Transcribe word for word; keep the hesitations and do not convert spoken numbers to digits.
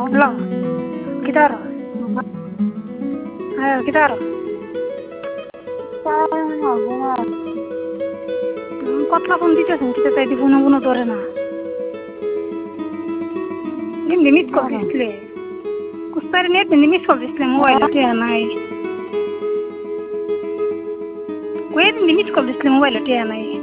Halo, gitar. Ayo, gitar. Kotla pun ditesan kita tadi bunuh-bunuh torena. Ini limit kau display. Kustar net limit kau display mobile itu ya nai. Kue limit kau display mobile itu ya nai.